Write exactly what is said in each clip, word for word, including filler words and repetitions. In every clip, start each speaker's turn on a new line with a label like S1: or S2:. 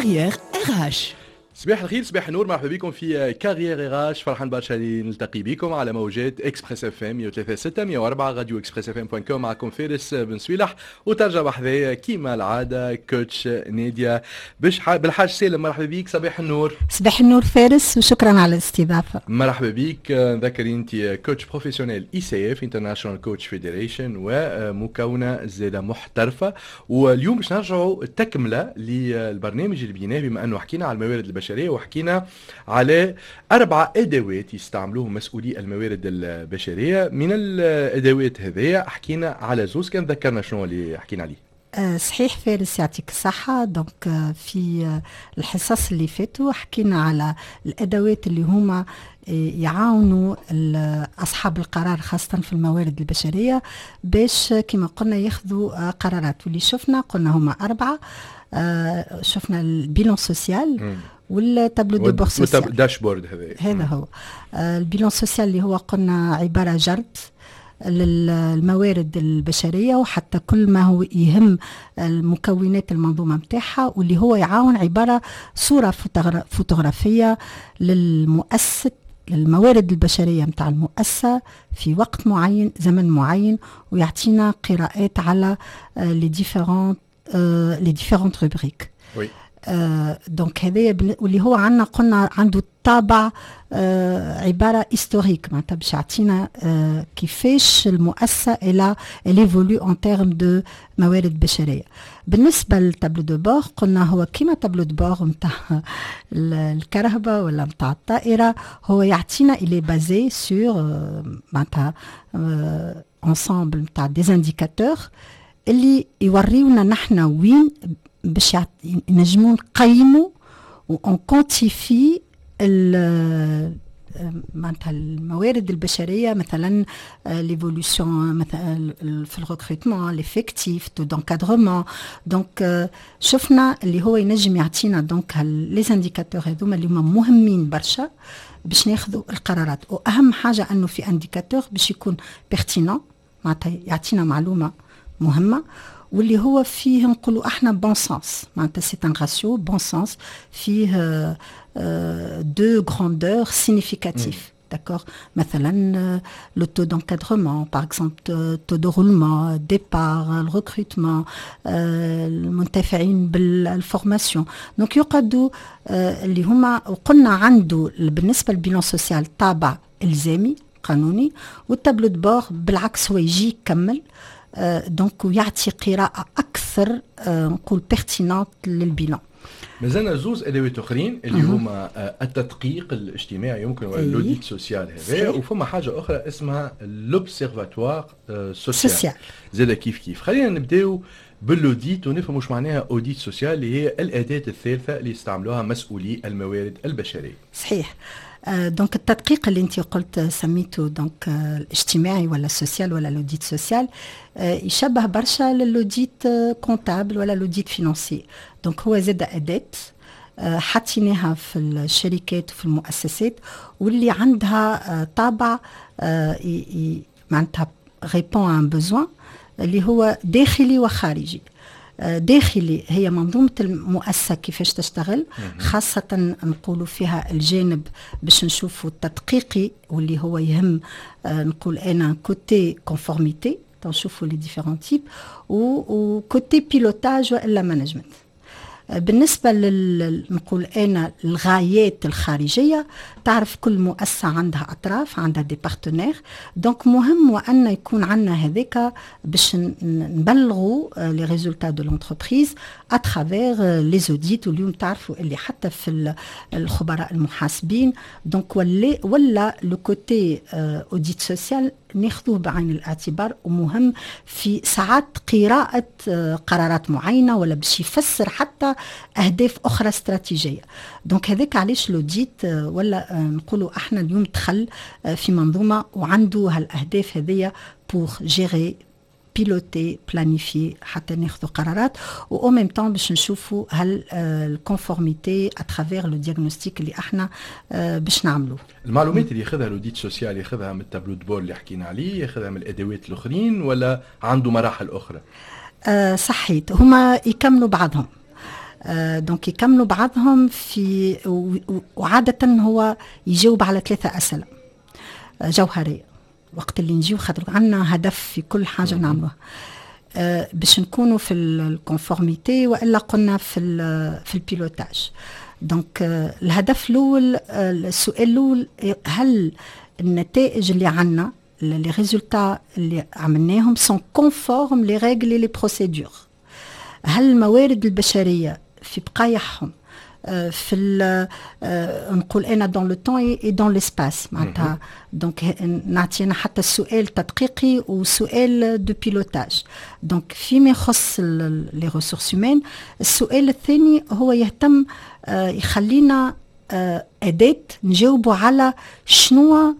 S1: Carrière R H.
S2: صباح الخير، صباح النور، مرحبا بكم في كارير اراش. فرحان برشا اللي نلتقي بكم على موجات اكسبريس اف ام مية وثلاثة ستة مية وأربعة راديو اكسبريس اف ام دوت كوم. معكم فارس بن سويلح وترجع بحذايا كيما العاده كوتش ناديه بش ح... بالحاج سالم. مرحبا بك، صباح النور.
S3: صباح النور فارس، وشكرا على الاستضافه.
S2: مرحبا بك. نذكر انت كوتش بروفيسيونيل اي سي اف انترناشونال كوتش فيدريشن ومكونه زاده محترفه. واليوم باش نرجعوا تكمله للبرنامج اللي بيناه، بما انه حكينا على الموارد البشريه وحكينا على أربعة أدوات يستعملوهم مسؤولي الموارد البشرية. من الأدوات هذه حكينا على زوز، كان ذكرنا شنو اللي حكينا عليه.
S3: أه صحيح فارس، يعطيك الصحة. دونك في الحصص اللي فاتوا حكينا على الأدوات اللي هما يعاونوا أصحاب القرار خاصة في الموارد البشرية باش كما قلنا ياخذوا قرارات، واللي شفنا قلنا هما أربعة. أه شفنا البيلون سوسيال والتابلو دو بور سوسيال،
S2: داشبورد. هذا
S3: هذا هو آه البيلون سوسيال اللي هو قلنا عبارة جرد للموارد البشرية وحتى كل ما هو يهم المكونات المنظومة متاعها، واللي هو يعاون عبارة صورة فوتوغرافية للمؤسس للموارد البشرية متاع المؤسسة في وقت معين زمن معين، ويعطينا قراءات على لي ديفيرونت لي ديفيرونت روبريك.
S2: وي
S3: آه دونك هذايا واللي هو عندنا قلنا عنده طابع آه عباره هيستوريك، معناتها باش يعطينا آه كيفاش المؤسسه الى ايفولو اون تيرم دو موارد بشريه. بالنسبه للتابلو دو بور قلنا هو كيما تابلو دو بور نتاع الكهرباء ولا نتاع الطائره، هو يعطينا الي بازي سور آه معناتها انسامبل نتاع دي انديكاتور اللي يوريونا نحن وين باش نجمو نقيموا و كونتيفي معناتها الموارد البشريه، مثلا ليفولوسيون مثلا في الريكروتمون، ليفيكتيف، تو دونكادرومون. دونك شفنا اللي هو ينجم يعطينا دونك لي انديكاتور هذوما اللي هما مهمين برشا باش ناخذوا القرارات. واهم حاجه انه في انديكاتور باش يكون بيرتينون، معناتها يعطينا معلومه مهمه، واللي هو فيه نقولوا احنا بون سانس، معناتها سي ان راسيو بون سانس فيه دو غراندور سينيفيكاتيف. داكور، مثلا لو تو دونكادرومون باغ اكزومبل، تو دو رولمون، ديبار، الريكروتمون، المنتفعين بالفورماسيون. دونك يقعدوا اللي هما وقلنا عنده بالنسبه للبيلون سوسيال طابع الزامي قانوني، والتابلو دو بور بالعكس هو يجي يكمل دونك ويعطي قراءة أكثر نقول بيرتينانت للبيلان.
S2: مازلنا زوز أدوات أخرين اللي هما التدقيق الاجتماعي، يمكن اللوديت سوسيال هذا، وفما حاجة أخرى اسمها لوبسيرفاتوار سوسيال زاد كيف كيف. خلينا نبداو باللوديت ونفهم وش معناها اوديت سوسيال، اللي هي الأداة الثالثة اللي يستعملوها مسؤولي الموارد البشرية.
S3: صحيح. دونك التدقيق اللي انت قلت سميته دونك الاجتماعي ولا السوسيال ولا لوديت سوسيال يشبه برشا للوديت كونتابل ولا لوديت فينانسي. دونك هو زاد أداة حطيناها في الشركات وفي المؤسسات، واللي عندها طابع معناتها ريبون ان بوزوان اللي هو داخلي وخارجي. داخلي هي منظومة المؤسسة كيفاش تشتغل، خاصة نقولوا فيها الجانب باش نشوفوا التدقيقي واللي هو يهم نقول أنا كوتي كونفورميتي تنشوفوا لي ديفيرون تيب، و كوتي بيلوتاج وإلا مانجمنت. بالنسبة نقول أنا الغايات الخارجية، تعرف كل مؤسسة عندها أطراف، عندها دي بارتنير، دونك مهم وأن يكون عندنا هذاك باش نبلغوا لي ريزولتا دو لونتربريز اترافير لي زوديت. واليوم تعرفوا اللي حتى في الخبراء المحاسبين دونك ولا ولا لو كوتي اوديت سوسيال ناخذوه بعين الاعتبار، ومهم في ساعات قراءة قرارات معينة ولا باش يفسر حتى أهداف أخرى استراتيجية. دونك هذاك علاش لوديت ولا نقولوا احنا اليوم دخل في منظومة وعنده هالأهداف هذية بور جيري بيلوتي بلانيفي حتى ناخذوا قرارات، و ميم طون باش نشوفوا هل الكونفورميتي اترافير لو دياغنوستيك اللي احنا باش نعملوه.
S2: المعلومات اللي ياخذها لوديت سوسيال ياخذها من التابلو دو بور اللي حكينا عليه، ياخذها من الادوات الاخرين، ولا عنده مراحل اخرى؟
S3: آه صحيت، هما يكملوا بعضهم. دونك يكملوا بعضهم في، وعادة هو يجاوب على ثلاثة أسئلة جوهرية وقت اللي نجيو، خاطر عندنا هدف في كل حاجة نعملوها باش نكونوا في الكونفورميتي، وإلا قلنا في في البيلوتاج. دونك الهدف الأول، السؤال الأول، هل النتائج اللي عندنا، لي ريزولتا اللي عملناهم سون كونفورم لي ريغل لي بروسيدور؟ هل الموارد البشرية في بقايعهم في نقول انا دون لو طون اي دون ليسباس معناتها. دونك نعطينا حتى السؤال تدقيقي وسؤال دو بيلوتاج. دونك فيما يخص لي ريسورس هيومان، السؤال الثاني هو يهتم يخلينا أداة نجاوبوا على شنو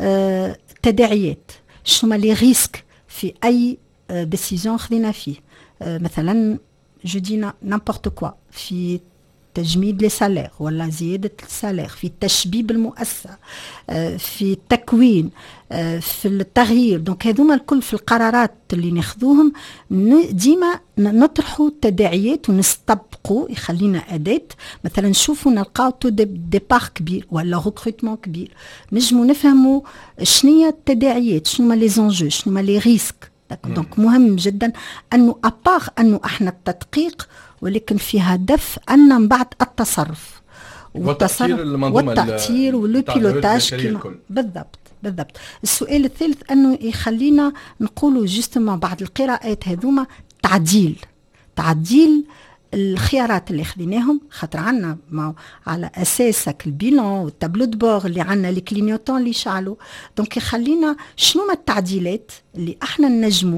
S3: التداعيات، شنو لي ريسك في أي ديسيزيون خذينا فيه. مثلا جو دي نامبورت كوا في تجميد لي سالير ولا زيادة السالير، في تشبيب المؤسسة، في التكوين، في التغيير. دونك هذوما الكل في القرارات اللي ناخذوهم ديما نطرحوا التداعيات ونستبقوا، يخلينا أداة مثلا نشوفوا نلقاو تو ديبار كبير ولا ريكروتمون كبير، نجموا نفهموا شنية التداعيات، شنو لي زونجو، شنو لي ريسك. دونك مهم جدا انه ابار انه احنا التدقيق، ولكن في هدف ان من بعد التصرف
S2: والتصرف
S3: والتأثير والبيلوتاج. بالضبط بالضبط. السؤال الثالث انه يخلينا نقولوا جوستومون بعد القراءات هذوما تعديل تعديل الخيارات اللي خديناهم، خاطر عنا على اساسك البيلون والتابلو دبور اللي عنا لي كلينيوتون اللي شعلوا. دونك يخلينا شنو ما التعديلات اللي احنا نجموا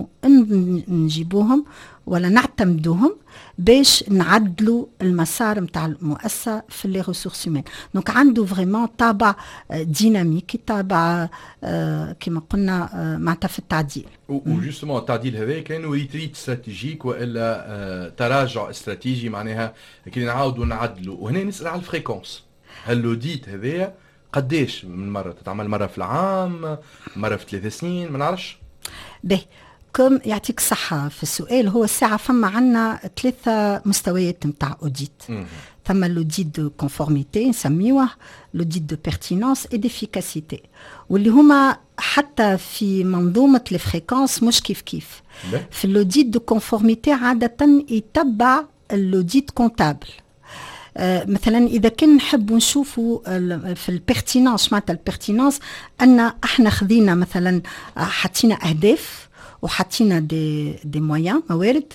S3: نجيبوهم ولا نعتمدوهم باش نعدلوا المسار نتاع المؤسسه في لي ريسورس هيومان. دونك عنده فريمون طابع ديناميكي، طابع كما قلنا معناتها في التعديل.
S2: وجوستومون التعديل هذا كانوا ريتريت استراتيجيك والا تراجع استراتيجي، معناها كي نعاودوا نعدلوا. وهنا نسال على الفريكونس، هل لوديت هذايا قداش من مره تتعمل؟ مره في العام، مره في ثلاث سنين، ما نعرفش.
S3: باهي كم يعطيك الصحة في السؤال. هو الساعة فما عنا ثلاثة مستويات نتاع اوديت. ثم لوديت دو كونفورميتي نسميوه، لوديت دو بيرتينونس اي ديفيكاسيتي، واللي هما حتى في منظومة الفريكونس مش كيف كيف. في اللوديت دو كونفورميتي عادة يتبع اللوديت كونتابل. آه مثلا اذا كان نحب نشوفوا في البيرتينونس، معناتها البيرتينونس ان احنا خذينا مثلا حطينا اهداف وحطينا دي دي مويان موارد،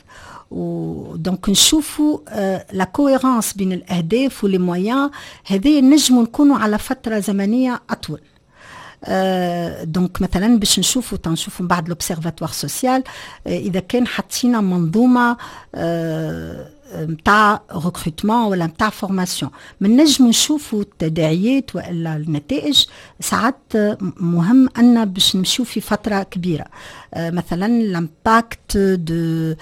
S3: ودونك نشوفوا لا كويرانس بين الاهداف ولي مويان هذه نجموا نكونوا على فتره زمنيه اطول. آه دونك مثلا باش نشوفوا تنشوفوا بعد لوبسيرفاتوار سوسيال آه اذا كان حطينا منظومه آه متاع ريكروتمون ولا متاع فورماسيون، من نجم نشوفوا التداعيات والا النتائج. ساعات مهم ان باش نمشيو في فتره كبيره. آه مثلا لامباكت دو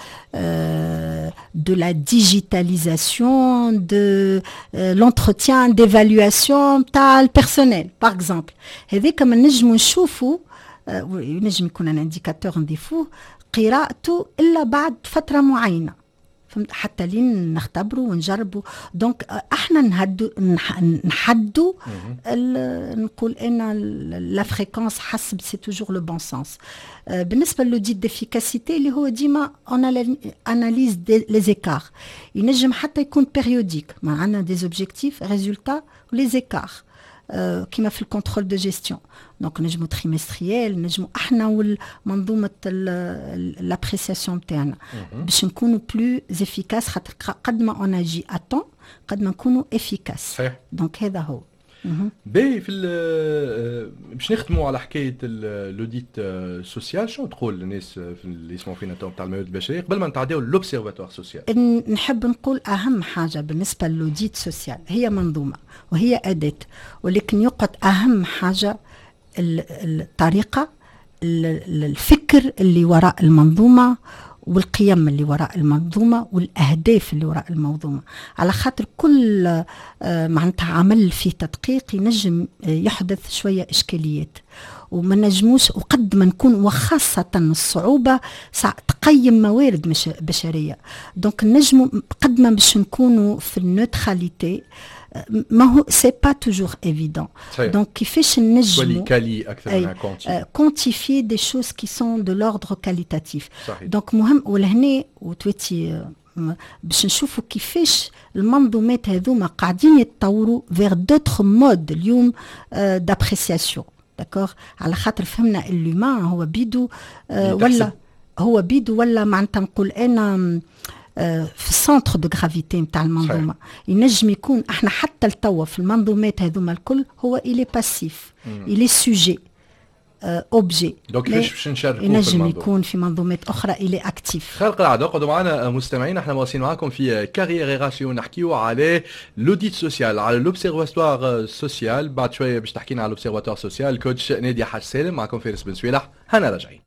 S3: دو لا ديجيتاليزاسيون دو لونتروتيان ديفالواسيون تاع البيرسونيل باغ اكزومبل. هذيك من نجم نشوفوا آه ينجم يكون ان انديكاتور نضيفوه قراءته الا بعد فتره معينه، حتى لين نختبروا ونجربوا. دونك احنا نهدوا نحدوا نقول ان لا فريكونس حسب سي توجور لو بون سونس. بالنسبه للوديت ديفيكاسيتي اللي هو ديما اون اناليز لي زيكار، ينجم حتى يكون بيريوديك، ما عندنا دي اوبجيكتيف ريزولتا ولي زيكار كما في الكونترول دو جيستيون. دونك نجمو تريمستريال، نجمو احنا والمنظومه لابريسياسيون تاعنا باش نكونوا بلو افيكاس، خاطر قد ما اون اجي اتون قد ما نكونوا افيكاس. دونك هذا هو.
S2: باهي في باش نختموا على حكايه الاوديت سوسيال، شنو تقول للناس اللي يسمعوا فينا تو تاع الموارد البشريه قبل ما نتعداو لوبسيرفاتوار سوسيال؟
S3: نحب نقول اهم حاجه بالنسبه للاوديت سوسيال هي منظومه وهي اداه، ولكن يقعد اهم حاجه الطريقه، الفكر اللي وراء المنظومه، والقيم اللي وراء المنظومة والأهداف اللي وراء المنظومة. على خاطر كل معناتها عمل في تدقيق ينجم يحدث شوية إشكاليات وما نجموش، وقد ما نكون وخاصة الصعوبة تقيم موارد مش بشرية. دونك نجموا قد ما باش نكونوا في النوتراليتي ما هو سي با توجور ايفيدون. دونك كيفاش نجموا
S2: كالي اكثر من كونتي
S3: كونتيفي دي شوز كي سون دو لوردر كاليتاتيف. دونك مهم ولهنا وتويتي باش نشوفوا كيفاش المنظومات هذوما قاعدين يتطوروا فيغ دوتر مود اليوم دابريسياسيون. داكوغ على خاطر فهمنا اللومان هو بيدو آه ولا هو بيدو ولا معناتها نقول انا آه في السنتر دو غرافيتي نتاع المنظومه. ينجم يكون احنا حتى التوا في المنظومات هذوما الكل هو الي باسيف الي سوجي اوبجي.
S2: دونك كيفاش باش نشاركوا
S3: ينجم يكون في منظومات اخرى الي اكتيف.
S2: خلق العاده. اقعدوا معنا مستمعين، احنا مواصلين معكم في كارير راشي ونحكيو على لوديت سوسيال، على لوبسيرفاتوار سوسيال. بعد شويه باش تحكينا على لوبسيرفاتوار سوسيال كوتش نادية حاج سالم. معكم فارس بن سويلح، هنا راجعين.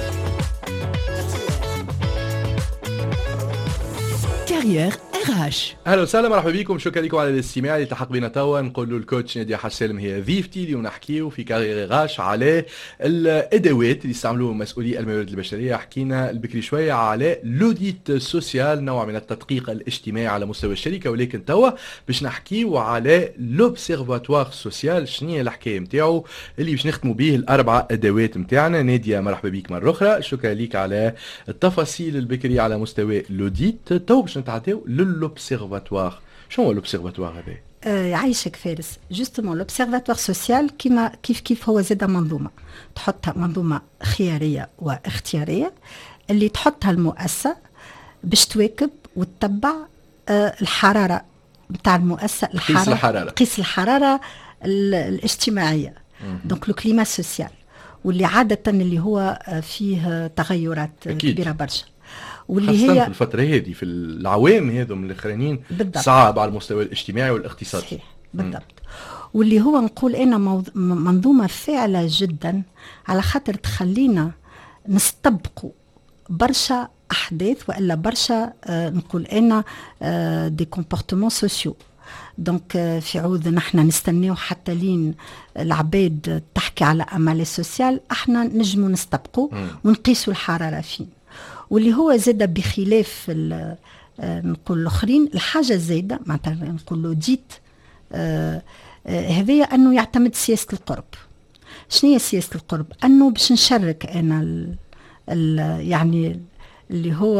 S2: كارير راشي. اهلا وسهلا، مرحبا بكم، شكرا لكم على الاستماع. اللي تحق بنا توا نقول له الكوتش نادية حاج سالم هي ضيفتي اليوم، نحكيو في كارير راش على الادوات اللي يستعملوها مسؤولي الموارد البشريه. حكينا البكري شويه على لوديت سوسيال، نوع من التدقيق الاجتماعي على مستوى الشركه، ولكن توا باش نحكيو على لوبسيرفاتوار سوسيال. شنو هي الحكايه نتاعو اللي باش نختموا به الاربع ادوات نتاعنا؟ نادية مرحبا بك مره اخرى، شكرا لك على التفاصيل البكري على مستوى لوديت. تو باش نتعداو للوبسيرفاتوار. شنو هو لوبسيرفاتوار هذا؟
S3: آه يعيشك فارس. جوستومون لوبسيرفاتوار سوسيال كيما كيف كيف هو زاد منظومه تحطها منظومه خياريه واختياريه اللي تحطها المؤسسه باش تواكب وتتبع آه الحراره نتاع المؤسسه،
S2: الحراره قيس الحراره
S3: قيس الحراره الاجتماعيه. دونك لو كليما سوسيال، واللي عاده اللي هو فيه تغيرات أكيد. كبيره برشا، واللي هي
S2: في الفترة هذه في العوام هذو من الاخرين صعب على المستوى الاجتماعي والاقتصادي.
S3: صحيح بالضبط. واللي هو نقول انا موض... منظومة فاعلة جدا على خاطر تخلينا نستبقوا برشا احداث والا برشا آه نقول انا آه دي كومبورتمون سوسيو. دونك آه في عوض نحن نستناو حتى لين العباد تحكي على امال سوسيال، احنا نجموا نستبقوا ونقيسوا الحرارة فين. واللي هو زاد بخلاف نقول الاخرين الحاجه الزايده معناتها نقول له ديت آه آه هذايا انه يعتمد سياسه القرب. شنو هي سياسه القرب؟ انه باش نشارك انا ال ال يعني اللي هو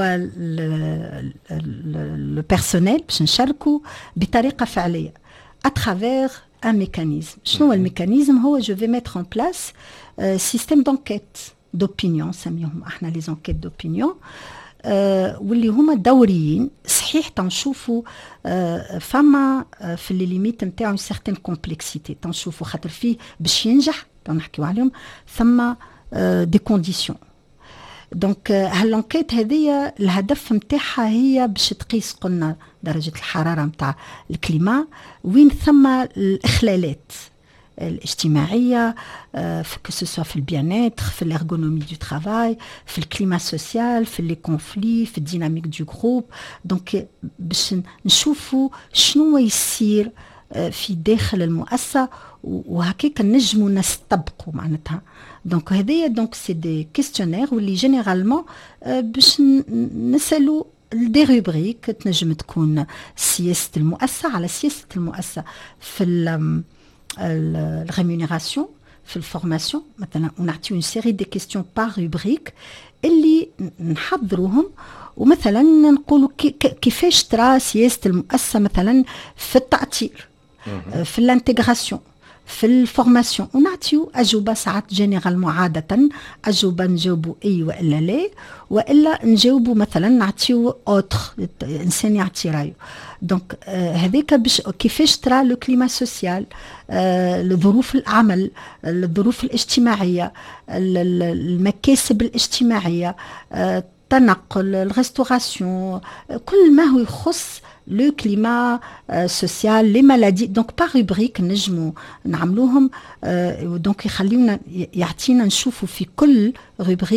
S3: لو بيرسونيل باش نشاركوا بطريقه فعليه اترافير ان ميكانيزم. شنو هو الميكانيزم؟ هو جو في ميتر ان بلاس سيستيم دونكيت دوبينيون، سميهم احنا لي زونكيت دوبينيون، آه واللي هما دوريين. صحيح تنشوفوا آه فما آه في اللي ليميت نتاعو سيغتين كومبلكسيتي، تنشوفوا خاطر فيه باش ينجح تنحكيو عليهم ثم آه دي كونديسيون. دونك هالانكيت هذيا الهدف نتاعها هي باش تقيس قلنا درجه الحراره نتاع الكليما، وين ثم الاخلالات الاجتماعيه في كسوسوا في البيانيتر، في الارغونومي دو ترافاي، في الكليما سوسيال، في لي كونفلي، في الديناميك دو جروب. دونك باش نشوفوا شنو يصير في داخل المؤسسه وهكاك نجموا نستبقوا معناتها. دونك هذايا دونك سي دي كيستيونير واللي جينيرالمون باش نسالوا دي روبريك تنجم تكون سياسه المؤسسه على سياسه المؤسسه في الريمونيراسيون، في الفورماسيون مثلا ونعطيو اون سيري دي كيستيون بار روبريك اللي نحضروهم. ومثلا نقولوا كيفاش ترى سياسه المؤسسه مثلا في التأطير، في الانتغراسيون، في الفورماسيون، ونعطيو أجوبة ساعات جينيرالمون عادة أجوبة نجاوبوا أي وإلا لا، وإلا نجاوبوا مثلا نعطيو أوتر إنسان يعطي رايو. دونك آه هذيك باش كيفاش ترى لو كليما سوسيال، آه ظروف العمل، الظروف الاجتماعية، المكاسب الاجتماعية، آه التنقل، الريستوراسيون، كل ما هو يخص لو كليما سوسيال، لي مالادي. دونك بار روبريك نجموا نعملوهم. دونك يخليونا يعطينا نشوفوا في كل روبريك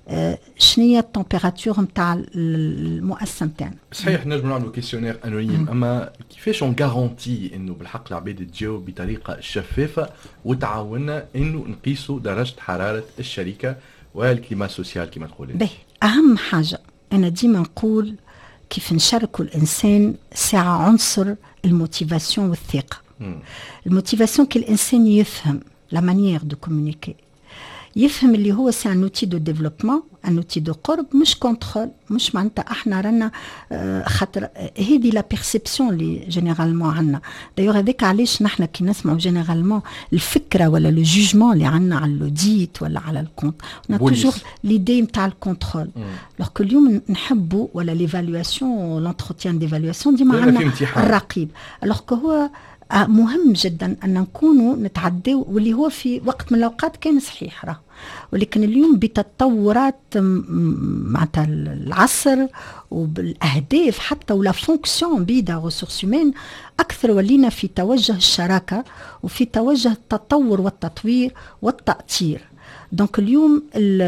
S3: شنية التمبيراتور نتاع المؤسسة نتاعنا.
S2: صحيح نجم نعملوا كيسيونير انونيم، اما كيفاش اون غارونتي انه بالحق العباد تجاوب بطريقه شفافه وتعاوننا انه نقيسوا درجه حراره الشركه والكليما سوسيال كما تقولي؟
S3: باهي، اهم حاجه انا ديما نقول كيف نشاركوا الانسان ساعه عنصر الموتيفاسيون والثقه. الموتيفاسيون كي الانسان يفهم لا مانيير دو كومونيكي، يفهم اللي هو سي ان اوتي دو ديفلوبمون، ان اوتي دو قرب، مش كونترول، مش معناتها احنا رانا خاطر هذه لا بيرسيبسيون اللي جينيرالمون عندنا. دايوغ هذاك علاش نحن كي نسمعوا جينيرالمون الفكره ولا لو جوجمون اللي عندنا على اللوديت ولا على الكونت، انا توجور ليدي نتاع الكونترول. لو كل يوم نحبوا ولا ليفالواسيون لونتروتيان ديفالواسيون ديما عندنا الرقيب. الوغ كو هو مهم جدا أن نكونوا نتعدوا، واللي هو في وقت من الأوقات كان صحيح راه، ولكن اليوم بتطورات معناتها العصر وبالأهداف حتى ولا فونكسيون بيدا ريسورس هيومان أكثر ولينا في توجه الشراكة وفي توجه التطور والتطوير والتأطير. دونك اليوم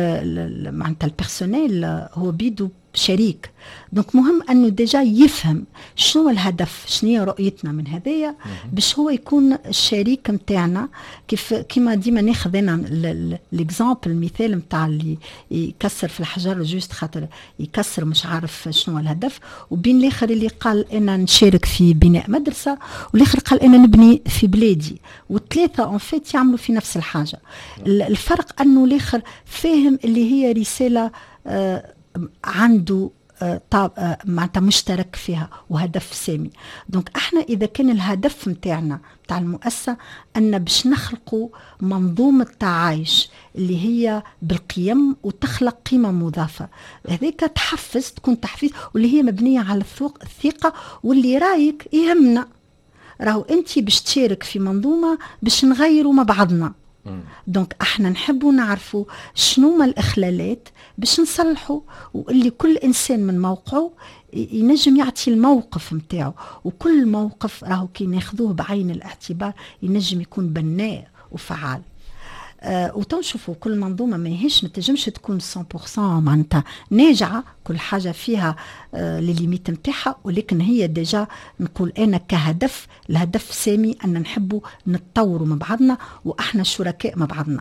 S3: معناتها البيرسونيل هو بيدو شريك، دونك مهم انه ديجا يفهم شنو الهدف، شنو هي رؤيتنا من هذايا باش هو يكون الشريك نتاعنا. كيف كيما ديما ناخذ انا ليكزامبل المثال نتاع اللي يكسر في الحجر جوست خاطر يكسر مش عارف شنو الهدف، وبين الاخر اللي قال انا نشارك في بناء مدرسه، والاخر قال انا نبني في بلادي، والثلاثه اون فيت يعملوا في نفس الحاجه. الفرق انه الاخر فاهم اللي هي رساله آه عنده آه معناتها مشترك فيها وهدف سامي. دونك احنا اذا كان الهدف نتاعنا نتاع المؤسسه ان باش نخلقوا منظومه تعايش اللي هي بالقيم وتخلق قيمه مضافه، هذيك تحفز، تكون تحفيز واللي هي مبنيه على الثقه، واللي رايك يهمنا راهو انت باش تشارك في منظومه باش نغيروا مع بعضنا. دونك احنا نحبوا نعرفوا شنو ما الاخلالات باش نصلحوا، واللي كل انسان من موقعه ينجم يعطي الموقف نتاعو، وكل موقف راهو كي ناخذوه بعين الاعتبار ينجم يكون بناء وفعال. آه وتنشوفوا كل منظومه ما هيش ما تنجمش تكون مية بالمية معناتها ناجعه، كل حاجه فيها آه لليميت نتاعها، ولكن هي ديجا نقول انا كهدف، الهدف سامي ان نحبوا نتطوروا مع بعضنا واحنا شركاء مع بعضنا.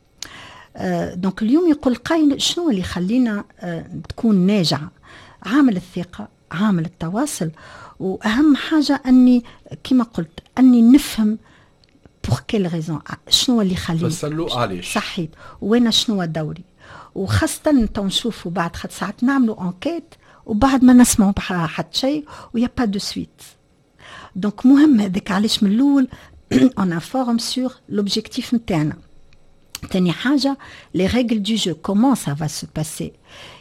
S3: آه دونك اليوم يقول قايل شنو اللي يخلينا آه تكون ناجعه؟ عامل الثقه، عامل التواصل، واهم حاجه اني كما قلت اني نفهم بور كيل ريزون، شنو اللي يخليني
S2: فسلوا علاش
S3: صحيت وانا شنو دوري. وخاصه تو نشوفوا بعد خد ساعات نعملوا انكيت وبعد ما نسمعوا حتى شيء ويا با دو سويت. دونك مهم هذاك علاش من الاول اون انفورم سور لوبجيكتيف نتاعنا. ثاني حاجه لي ريغل دو جو كومون سا فا سو باسي،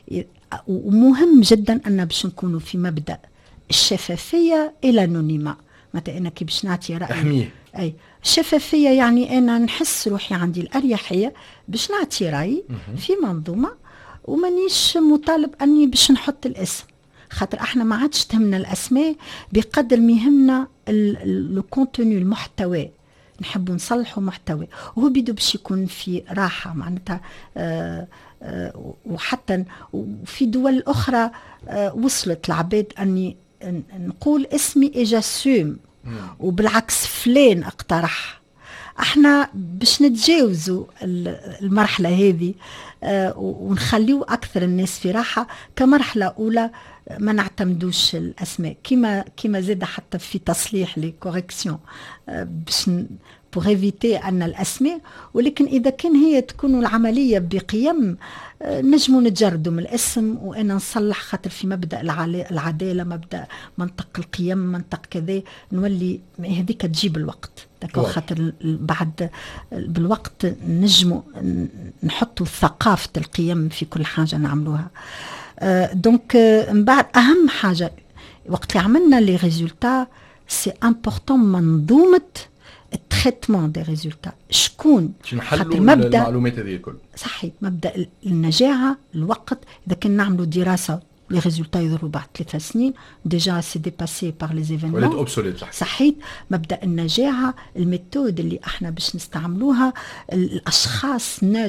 S3: ومهم جدا ان باش نكونوا في مبدا الشفافيه الى الانونيما. مثلا انا كي باش نعطي رايي
S2: احميه
S3: اي الشفافيه يعني انا نحس روحي عندي الاريحيه باش نعطي رايي في منظومه، ومانيش مطالب اني باش نحط الاسم، خاطر احنا ما عادش تهمنا الاسماء بقدر ما يهمنا لو كونتوني، المحتوى. نحب نصلحوا محتوى وهو بيدو باش يكون في راحه معناتها. آه آه وحتى في دول اخرى آه وصلت العباد اني نقول اسمي اجاسوم وبالعكس فلان اقترح. احنا باش نتجاوزوا المرحله هذه آه ونخليو اكثر الناس في راحه. كمرحله اولى ما نعتمدوش الاسماء، كما كما زاد حتى في تصليح لي كوريكسيون آه باش بوغ ايفيتي ان الاسماء، ولكن اذا كان هي تكون العمليه بقيم آه نجموا نتجردوا من الاسم وانا نصلح، خاطر في مبدا العداله، مبدا منطق القيم، منطق كذا، نولي هذيك تجيب الوقت خاطر بعد بالوقت نجموا نحطوا ثقافه القيم في كل حاجه نعملوها. آه دونك آه من بعد اهم حاجه وقت اللي عملنا لي ريزولتا سي امبورطون منظومه التريتمون دي ريزولتا. شكون
S2: خاطر مبدا المعلومات هذه الكل
S3: صحيح، مبدا النجاعه، الوقت. اذا كنا نعملوا دراسه لي ريزولتا يظهروا بعد ثلاث سنين ديجا سي ديباسي بار لي ايفينمون
S2: ولات اوبسوليت.
S3: صحيح، مبدا النجاعه، الميثود اللي احنا باش نستعملوها، الاشخاص نوتر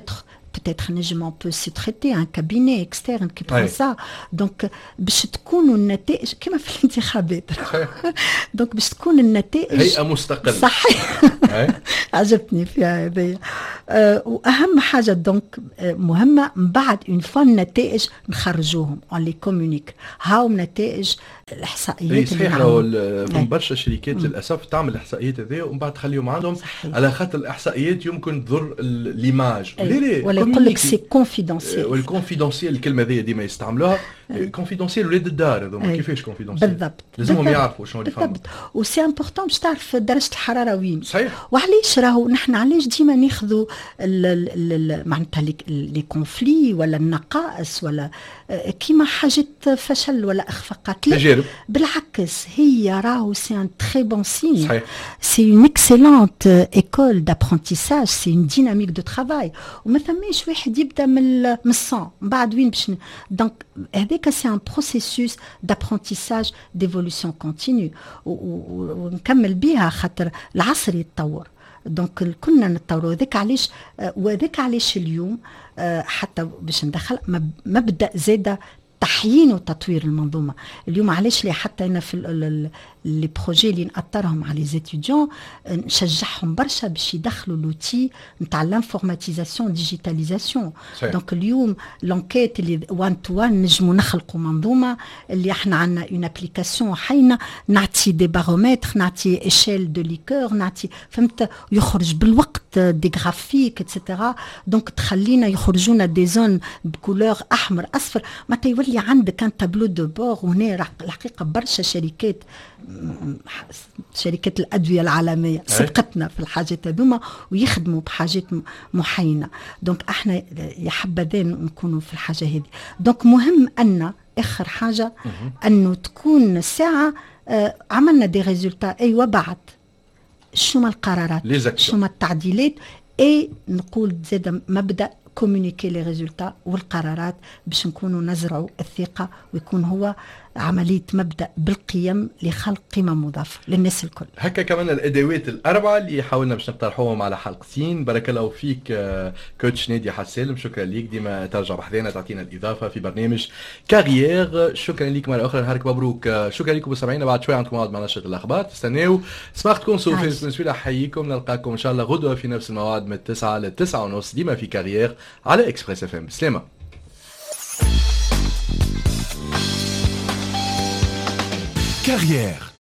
S3: peut-être نجم on peut sous-traiter un cabinet externe qui prend
S2: Ouais.
S3: ça. donc باش تكونوا النتائج كما في الانتخابات donc باش تكون النتائج
S2: هيئة مستقلة.
S3: صحيح. عجبتني فيها هذه. أه واهم حاجه دونك مهمه من بعد اون فوا النتائج نخرجوهم اون لي كومونيك هاو نتائج الاحصائيات
S2: اي صحيح. راهو فما
S3: أي.
S2: برشا شركات للاسف تعمل الاحصائيات هذه ومن بعد تخليهم عندهم
S3: صحيح.
S2: على خاطر الاحصائيات يمكن تضر ال- ليماج.
S3: أي.
S2: ليه ليه
S3: ولا يقول لك سي كونفيدونسيال.
S2: والكونفيدونسيال الكلمه هذه ديما يستعملوها. كونفيدونسيال ولاد الدار هذوما كيفاش كونفيدونسيال؟
S3: بالضبط.
S2: لازمهم
S3: بالضبط.
S2: يعرفوا شنو اللي فما.
S3: بالضبط. وسي امبورطون باش تعرف درجه الحراره وين.
S2: صحيح.
S3: وعلاش راهو نحن علاش ديما ناخذوا معناتها لي كونفلي ولا النقائص ولا كيما حاجه فشل ولا اخفاقات.
S2: تجارب.
S3: بالعكس هي راهو سي ان تري بون سين.
S2: صحيح.
S3: سي اون اكسيلونت ايكول دابرونتيساج سي اون ديناميك دو ترافاي وما ثماش واحد يبدا من من الصون من بعد وين باش دونك هذاك سي ان بروسيسوس دابرونتيساج ديفولوسيون كونتينيو ونكمل بها خاطر العصر يتطور دونك كنا نتطوروا. هذاك علاش وهذاك علاش اليوم حتى باش ندخل مبدا زاده تحيين وتطوير المنظومه. اليوم علاش لي حتى انا في لي بروجي اللي ناثرهم على لي زيتيديون نشجعهم برشا باش يدخلوا لوتي نتاع لانفورماتيزاسيون ديجيتاليزاسيون. دونك اليوم لونكيت اللي وان تو وان نجموا نخلقوا منظومه اللي احنا عندنا اون ابليكاسيون حينا نعطي دي بارومتر نعطي ايشيل دو ليكور نعطي فهمت يخرج بالوقت دي غرافيك اتسيتيرا. دونك تخلينا يخرجونا دي زون بكولور احمر اصفر ما تولي عندك ان تابلو دو بور. وهنا الحقيقه برشا شركات شركات الأدوية العالمية سبقتنا في الحاجات هذوما ويخدموا بحاجات محينة. دونك احنا يا حبذا نكونوا في الحاجة هذه. دونك مهم أن آخر حاجة أنه تكون الساعة آه عملنا دي ريزولتا أيوة بعد شو ما القرارات شو ما التعديلات أي نقول زاد مبدأ كومونيكي لي ريزولتا والقرارات باش نكونوا نزرعوا الثقة ويكون هو عملية مبدأ بالقيم لخلق قيمة مضافة للناس الكل.
S2: هكا كمان الأدوات الأربعة اللي حاولنا باش نقترحوهم على حلقتين. بارك الله فيك كوتش نادية حسالم. شكرا ليك ديما ترجع بحذانا تعطينا الإضافة في برنامج كارير. شكرا ليك مرة أخرى نهارك مبروك. شكرا لكم مستمعينا. بعد شوي عندكم موعد مع نشرة الأخبار تستناو سمعتكم سوف بالنسبة حييكم نلقاكم إن شاء الله غدوة في نفس الموعد من التسعة للتسعة ونص ديما في كارير على إكسبريس اف ام. بسلامة.
S1: Carrière